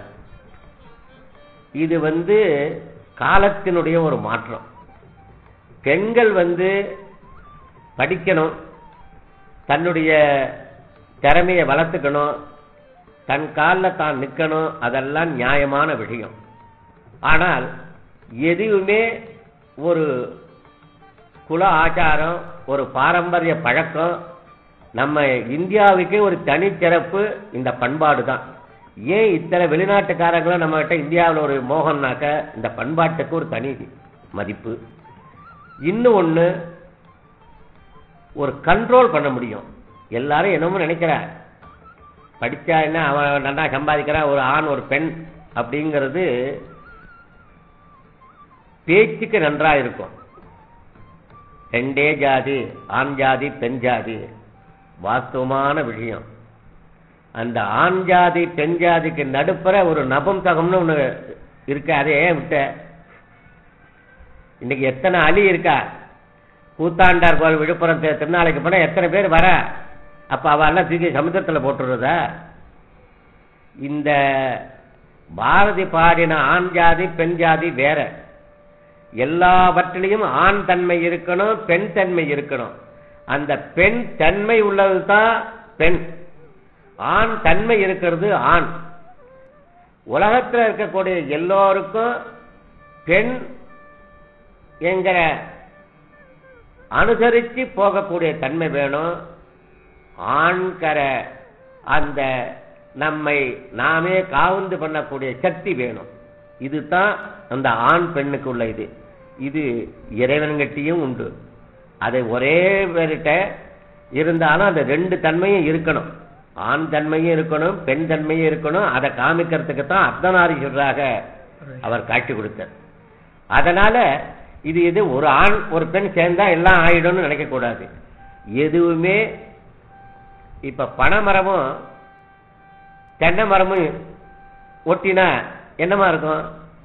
இது வந்து காலத்தினுடைய ஒரு மாற்றம். பெண்கள் வந்து படிக்கணும், தன்னுடைய திறமையை வளர்த்துக்கணும், தன் காலில் தான் நிற்கணும், அதெல்லாம் நியாயமான விஷயம். ஆனால் எதுவுமே ஒரு குல ஆச்சாரம், ஒரு பாரம்பரிய பழக்கம், நம்ம இந்தியாவுக்கே ஒரு தனிச்சிறப்பு இந்த பண்பாடு தான். ஏன் இத்தனை வெளிநாட்டுக்காரங்களும் நம்ம கிட்ட இந்தியாவில் ஒரு மோகம்னாக்க இந்த பண்பாட்டுக்கு ஒரு தனி மதிப்பு. இன்னும் ஒண்ணு, ஒரு கண்ட்ரோல் பண்ண முடியும். எல்லாரும் என்னமோ நினைக்கிற படிச்சா என்ன அவன் நல்லா சம்பாதிக்கிறான், ஒரு ஆண் ஒரு பெண் அப்படிங்கிறது பேச்சுக்கு நன்றா இருக்கும். ரெண்டே ஜாதி, ஆண் ஜாதி பெண் ஜாதி, வாஸ்தவமான விஷயம். அந்த ஆண் ஜாதி பெண் ஜாதிக்கு நடுப்புற ஒரு நபும்சகம்னு ஒண்ணு இருக்க, அதே விட்ட. இன்னைக்கு எத்தனை அலி இருக்கா? கூத்தாண்டார் கோவில் விழுப்புரம் திருநாளைக்கு போனா எத்தனை பேர் வர? அப்ப அவெல்லாம் தூக்கி சமுத்திரத்தில் போட்டுறதா? இந்த பாரதி பாடின ஆண் ஜாதி பெண் ஜாதி வேற. எல்லாவற்றிலையும் ஆண் தன்மை இருக்கணும், பெண் தன்மை இருக்கணும். அந்த பெண் தன்மை உள்ளது தான் பெண், ஆண் தன்மை இருக்கிறது ஆண். உலகத்தில் இருக்கக்கூடிய எல்லோருக்கும் பெண் என்கிற அனுசரித்து போகக்கூடிய தன்மை வேணும். ஆண்கர அந்த நம்மை நாமே காவுந்து பண்ணக்கூடிய சக்தி வேணும். இதுதான் அந்த ஆண் பெண்ணுக்கு உள்ள இது. இது இறைவன்கிட்டையும் உண்டு. அதை ஒரே பேர்கிட்ட இருந்தாலும் அந்த ரெண்டு தன்மையும் இருக்கணும். ஆண் தன்மையும் இருக்கணும், பெண் தன்மையும் இருக்கணும். அதை காமிக்கிறதுக்கு தான் அர்த்தநாரீஸ்வரராக அவர் காட்சி கொடுத்தார். அதனால இது இது ஒரு ஆண் ஒரு பெண் சேர்ந்தா எல்லாம் ஆயிடும்னு நினைக்க கூடாது. எதுவுமே இப்ப பனைமரமும் தென்னை மரமும் ஒட்டினா என்னமா இருக்கும்?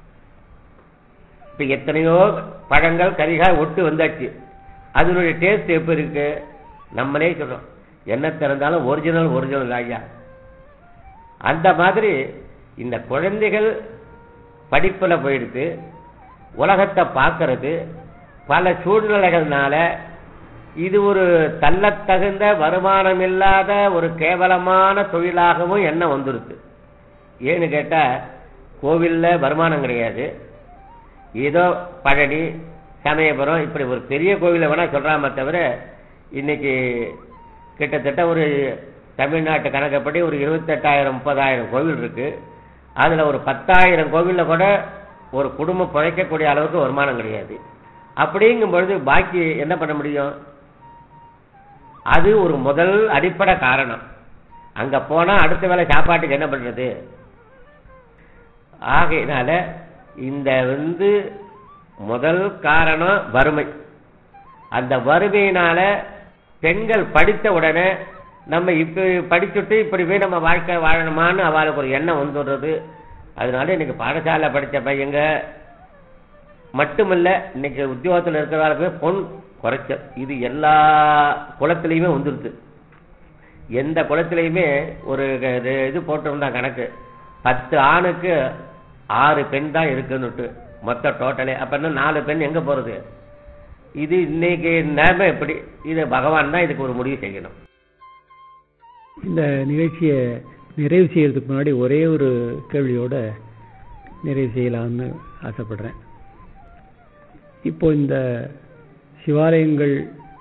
இப்ப எத்தனையோ பழங்கள் கரிகாய் ஒட்டு வந்தாச்சு, அதனுடைய டேஸ்ட் எப்படி இருக்கு? நம்மளே சொல்றோம், என்ன திறந்தாலும் ஒரிஜினல் ஒரிஜினல் ஐயா. அந்த மாதிரி இந்த குழந்தைகள் படிப்புல போயிடுத்து, உலகத்தை பார்க்கறது பல சூழ்நிலைகள்னால இது ஒரு தள்ளத்தகுந்த வருமானம் இல்லாத ஒரு கேவலமான தொழிலாகவும் எண்ணம் வந்துருது. ஏன்னு கேட்டா, கோவில்ல வருமானம் கிடையாது. ஏதோ பழனி சமயபுரம் இப்படி ஒரு பெரிய கோவிலை வேணா சொல்றாம தவிர, இன்னைக்கு கிட்டத்தட்ட ஒரு தமிழ்நாட்டு கணக்கப்படி ஒரு இருபத்தெட்டாயிரம் முப்பதாயிரம் கோவில் இருக்கு. அதுல ஒரு பத்தாயிரம் கோவில்ல கூட ஒரு குடும்பம் பிழைக்கக்கூடிய அளவுக்கு வருமானம் கிடையாது. அப்படிங்கும் பொழுது பாக்கி என்ன பண்ண முடியும்? அது ஒரு முதல் அடிப்படை காரணம். அங்க போனா அடுத்த வேளை சாப்பாட்டுக்கு என்ன பண்றது? ஆகையினால இந்த வந்து முதல் காரணம் வறுமை. அந்த வறுமையினால பெண்கள் படித்த உடனே நம்ம இப்ப படிச்சுட்டு இப்படி போய் நம்ம வாழ்க்கை வாழணுமான்னு அவளுக்கு ஒரு எண்ணம் வந்துடுறது. அதனால இன்னைக்கு பாடசாலை படித்த பையங்க மட்டுமல்ல, இன்னைக்கு உத்தியோகத்தில் இருக்கிறவர்களுக்கு பொன் குறைச்சல் இது எல்லா குளத்திலையுமே வந்துருது. எந்த குளத்திலையுமே ஒரு இது போட்டிருந்தா கணக்கு, பத்து ஆணுக்கு ஆறு பெண் தான் இருக்குன்னுட்டு மொத்த டோட்டலே. அப்ப இன்னும் நாலு பெண் எங்க போறது? இது இன்னைக்கு நேரம் எப்படி? இது பகவான் தான் இதுக்கு ஒரு முடிவு செய்யணும். இந்த நிகழ்ச்சியை நிறைவு செய்யறதுக்கு முன்னாடி ஒரே ஒரு கேள்வியோட நிறைவு செய்யலாம்னு ஆசைப்படுறேன். இப்போ இந்த சிவாலயங்கள்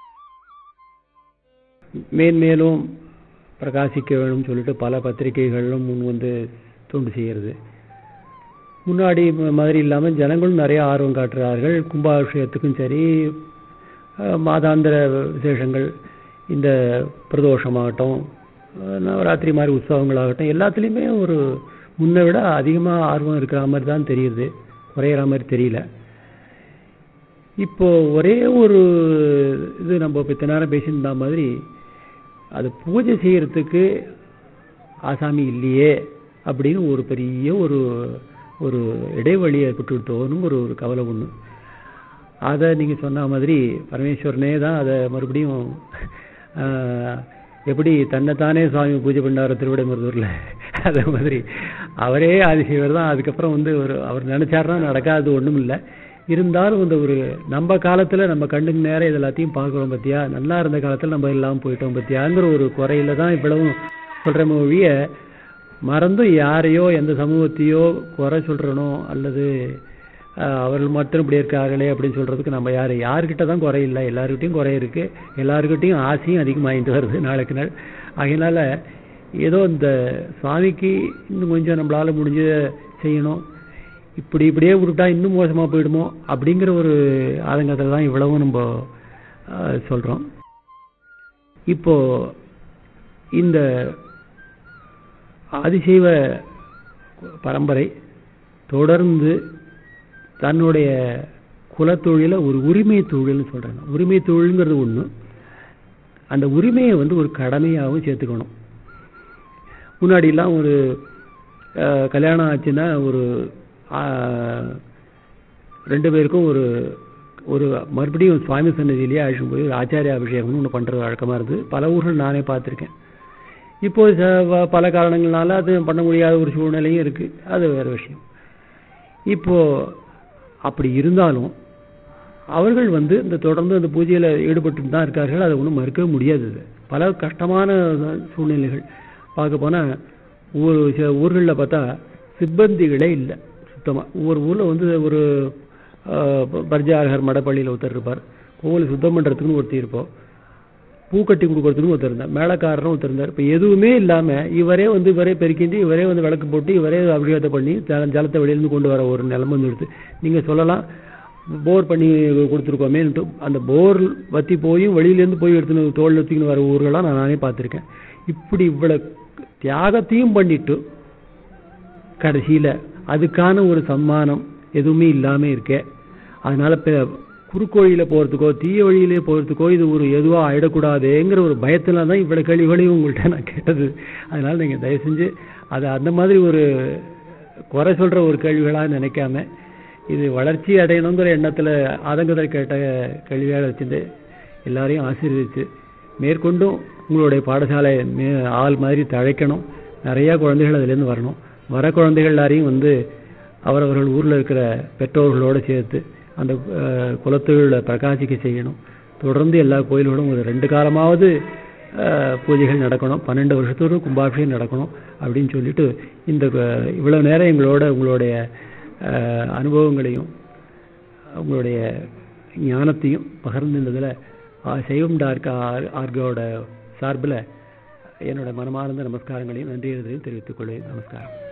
மேன்மேலும் பிரகாசிக்க வேணும்னு சொல்லிட்டு பல பத்திரிகைகளும் முன் வந்து தூண்டு செய்கிறது. முன்னாடி மாதிரி இல்லாமல் ஜனங்களும் நிறைய ஆர்வம் காட்டுறார்கள். கும்பாபிஷேகத்துக்கும் சரி, மாதாந்திர விசேஷங்கள், இந்த பிரதோஷமாகட்டும், நவராத்திரி மாதிரி உற்சவங்களாகட்டும், எல்லாத்துலேயுமே ஒரு முன்னை விட அதிகமாக ஆர்வம் இருக்கிற மாதிரி தான் தெரியுது, குறையிற மாதிரி தெரியல. இப்போ ஒரே ஒரு இது நம்ம இப்போ இத்தனை நேரம் பேசியிருந்த மாதிரி, அது பூஜை செய்யறதுக்கு ஆசாமி இல்லையே அப்படின்னு ஒரு பெரிய ஒரு ஒரு இடைவெளி ஏற்பட்டு விட்டோன்னு ஒரு ஒரு கவலை ஒன்று. அதை நீங்கள் சொன்ன மாதிரி பரமேஸ்வரனே தான் அதை மறுபடியும் எப்படி தன்னைத்தானே சுவாமி பூஜை பண்ணார் திருவிடைமருதூரில், அதே மாதிரி அவரே ஆதிசேவர் தான். அதுக்கப்புறம் வந்து ஒரு அவர் நினைச்சாருன்னா நடக்காது ஒன்றும் இல்லை. இருந்தாலும் இந்த ஒரு நம்ம காலத்தில் நம்ம கண்ணுக்கு நேரம் இது எல்லாத்தையும் பார்க்குறோம் பற்றியா, நல்லா இருந்த காலத்தில் நம்ம எல்லாம் போயிட்டோம் பற்றியாங்கிற ஒரு குறையில தான் இவ்வளவும் சொல்கிற மொழிய மறந்து யாரையோ எந்த சமூகத்தையோ குறை சொல்கிறனோ அல்லது அவர்கள் மட்டும் இப்படி இருக்கார்களே அப்படின்னு சொல்கிறதுக்கு நம்ம யார் யாருக்கிட்ட தான் குறை இல்லை, எல்லாருக்கிட்டையும் குறை இருக்குது, எல்லாருக்கிட்டையும் ஆசையும் அதிகமாகிட்டு வருது நாளுக்கு நாள். அதனால ஏதோ இந்த சுவாமிக்கு இன்னும் கொஞ்சம் நம்மளால் முடிஞ்ச செய்யணும், இப்படி இப்படியே விட்டுட்டா இன்னும் மோசமாக போயிடுமோ அப்படிங்கிற ஒரு ஆதங்கத்தில் தான் இவ்வளவும் நம்ம சொல்கிறோம். இப்போ இந்த ஆதிசைவ பரம்பரை தொடர்ந்து தன்னுடைய குலத்தொழில ஒரு உரிமை தொழில்னு சொல்கிறாங்க. உரிமை தொழில்ங்கிறது ஒன்று, அந்த உரிமையை வந்து ஒரு கடமையாகவும் சேர்த்துக்கணும். முன்னாடிலாம் ஒரு கல்யாணம் ஆச்சுன்னா ஒரு ரெண்டு பேருக்கும் ஒரு ஒரு மறுபடியும் சுவாமி சன்னதியிலேயே அழைச்சிட்டு போய் ஒரு ஆச்சாரிய அபிஷேகம்னு ஒன்று பண்ணுறது வழக்கமாக இருக்குது. பல ஊர்கள் நானே பார்த்துருக்கேன். இப்போ பல காரணங்கள்னால அது பண்ண முடியாத ஒரு சூழ்நிலையும் இருக்குது, அது வேறு விஷயம். இப்போ அப்படி இருந்தாலும் அவர்கள் வந்து இந்த தொடர்ந்து அந்த பூஜையில் ஈடுபட்டு தான் இருக்கார்கள், அதை ஒன்றும் மறுக்கவே முடியாது. பல கஷ்டமான சூழ்நிலைகள் பார்க்க போனால் ஊர் சில ஊர்களில் பார்த்தா சிப்பந்திகளே இல்லை சுத்தமாக. ஒவ்வொரு ஊரில் வந்து ஒரு பர்ஜாரகர் மடப்பள்ளியில் ஒருத்தர் இருப்பார், கோவில் சுத்தம் பண்ணுறதுக்குன்னு ஒருத்தர் இருப்போம், பூக்கட்டி கொடுக்கறதுக்குன்னு ஒருத்தர் இருந்தார், மேளக்காரரும் ஒருத்தர் இருந்தார். இப்போ எதுவுமே இல்லாமல் இவரே வந்து இவரே பெருக்கிட்டு இவரே வந்து விளக்கு போட்டு இவரே அபிஷேகத்தை பண்ணி ஜலத்தை வெளியிலேருந்து கொண்டு வர ஒரு நிலைமை வந்துடுது. நீங்கள் சொல்லலாம் போர் பண்ணி கொடுத்துருக்கோமேன்ட்டு, அந்த போர் வற்றி போய் வெளியிலேருந்து போய் எடுத்துன்னு தோல் எடுத்துக்கின்னு வர ஊர்களாம் நான் நானே பார்த்துருக்கேன். இப்படி இவ்வளோ தியாகத்தையும் பண்ணிட்டு கடைசியில் அதுக்கான ஒரு சம்மானம் எதுவுமே இல்லாமல் இருக்கே. அதனால குறுக்கோழியில் போகிறதுக்கோ தீய வழியிலே போகிறதுக்கோ இது ஒரு எதுவாக ஆகிடக்கூடாதுங்கிற ஒரு பயத்தில் தான் இவ்வளோ கேள்விகளையும் உங்கள்கிட்ட நான் கேட்டது. அதனால் நீங்கள் தயவு செஞ்சு அதை அந்த மாதிரி ஒரு குறை சொல்கிற ஒரு கேள்விகளாக நினைக்காம இது வளர்ச்சி அடையணுங்கிற எண்ணத்தில் ஆதங்கத்தை கேட்ட கேள்வியாக வச்சுட்டு எல்லாரையும் ஆசீர்வதிச்சு மேற்கொண்டும் உங்களுடைய பாடசாலை மே ஆள் மாதிரி தழைக்கணும். நிறையா குழந்தைகள் அதுலேருந்து வரணும். வர குழந்தைகள் எல்லாரையும் வந்து அவரவர்கள் ஊரில் இருக்கிற பெற்றோர்களோடு சேர்த்து அந்த குலத்தொழிலை பிரகாசிக்க செய்யணும். தொடர்ந்து எல்லா கோயில்களும் ஒரு ரெண்டு காலமாவது பூஜைகள் நடக்கணும், பன்னெண்டு வருஷத்தோடு கும்பாபிஷேகம் நடக்கணும் அப்படின்னு சொல்லிட்டு இந்த இவ்வளோ நேரம் எங்களோட உங்களுடைய அனுபவங்களையும் உங்களுடைய ஞானத்தையும் பகிர்ந்திருந்ததில் சைவம் டார்க் ஆர்கோட சார்பில் என்னோட மனமார்ந்த நமஸ்காரங்களையும் நன்றியதையும் தெரிவித்துக் கொள்வேன். நமஸ்காரம்.